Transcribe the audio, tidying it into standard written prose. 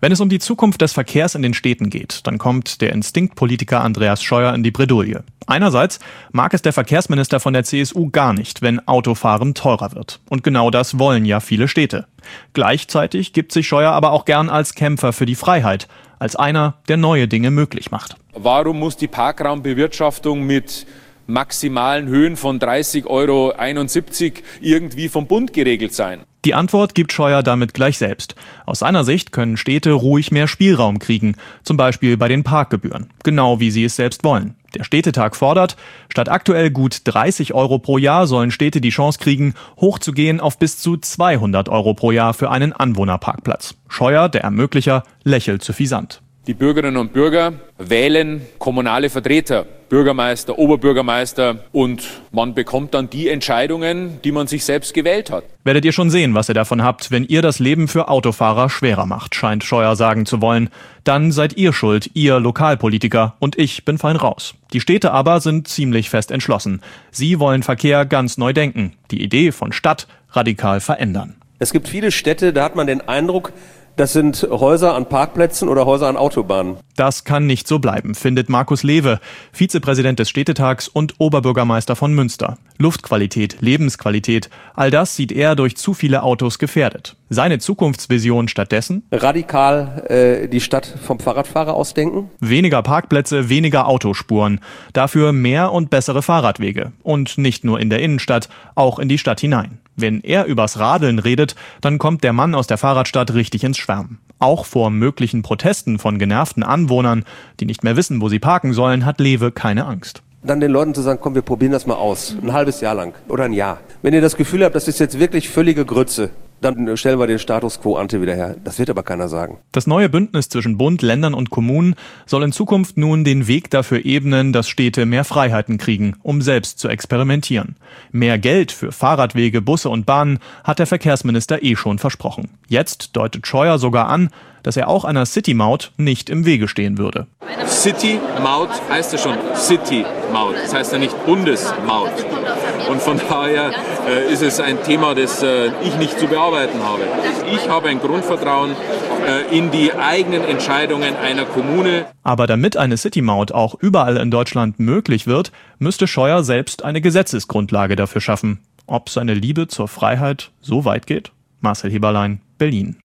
Wenn es um die Zukunft des Verkehrs in den Städten geht, dann kommt der Instinktpolitiker Andreas Scheuer in die Bredouille. Einerseits mag es der Verkehrsminister von der CSU gar nicht, wenn Autofahren teurer wird. Und genau das wollen ja viele Städte. Gleichzeitig gibt sich Scheuer aber auch gern als Kämpfer für die Freiheit, als einer, der neue Dinge möglich macht. Warum muss die Parkraumbewirtschaftung mit maximalen Höhen von 30,71 € irgendwie vom Bund geregelt sein? Die Antwort gibt Scheuer damit gleich selbst. Aus seiner Sicht können Städte ruhig mehr Spielraum kriegen, zum Beispiel bei den Parkgebühren, genau wie sie es selbst wollen. Der Städtetag fordert, statt aktuell gut 30 € pro Jahr sollen Städte die Chance kriegen, hochzugehen auf bis zu 200 € pro Jahr für einen Anwohnerparkplatz. Scheuer, der Ermöglicher, lächelt suffisant. Die Bürgerinnen und Bürger wählen kommunale Vertreter, Bürgermeister, Oberbürgermeister, und man bekommt dann die Entscheidungen, die man sich selbst gewählt hat. Werdet ihr schon sehen, was ihr davon habt, wenn ihr das Leben für Autofahrer schwerer macht, scheint Scheuer sagen zu wollen. Dann seid ihr schuld, ihr Lokalpolitiker, und ich bin fein raus. Die Städte aber sind ziemlich fest entschlossen. Sie wollen Verkehr ganz neu denken, die Idee von Stadt radikal verändern. Es gibt viele Städte, da hat man den Eindruck, das sind Häuser an Parkplätzen oder Häuser an Autobahnen. Das kann nicht so bleiben, findet Markus Lewe, Vizepräsident des Städtetags und Oberbürgermeister von Münster. Luftqualität, Lebensqualität, all das sieht er durch zu viele Autos gefährdet. Seine Zukunftsvision stattdessen? Radikal die Stadt vom Fahrradfahrer ausdenken. Weniger Parkplätze, weniger Autospuren. Dafür mehr und bessere Fahrradwege. Und nicht nur in der Innenstadt, auch in die Stadt hinein. Wenn er übers Radeln redet, dann kommt der Mann aus der Fahrradstadt richtig ins Schwärmen. Auch vor möglichen Protesten von genervten Anwohnern, die nicht mehr wissen, wo sie parken sollen, hat Lewe keine Angst. Dann den Leuten zu sagen, komm, wir probieren das mal aus. Ein halbes Jahr lang oder ein Jahr. Wenn ihr das Gefühl habt, das ist jetzt wirklich völlige Grütze, dann stellen wir den Status quo ante wieder her. Das wird aber keiner sagen. Das neue Bündnis zwischen Bund, Ländern und Kommunen soll in Zukunft nun den Weg dafür ebnen, dass Städte mehr Freiheiten kriegen, um selbst zu experimentieren. Mehr Geld für Fahrradwege, Busse und Bahnen hat der Verkehrsminister schon versprochen. Jetzt deutet Scheuer sogar an, dass er auch einer City-Maut nicht im Wege stehen würde. City-Maut heißt ja schon City-Maut, das heißt ja nicht Bundesmaut. Und von daher ist es ein Thema, das ich nicht zu bearbeiten habe. Ich habe ein Grundvertrauen in die eigenen Entscheidungen einer Kommune. Aber damit eine City-Maut auch überall in Deutschland möglich wird, müsste Scheuer selbst eine Gesetzesgrundlage dafür schaffen. Ob seine Liebe zur Freiheit so weit geht? Marcel Heberlein, Berlin.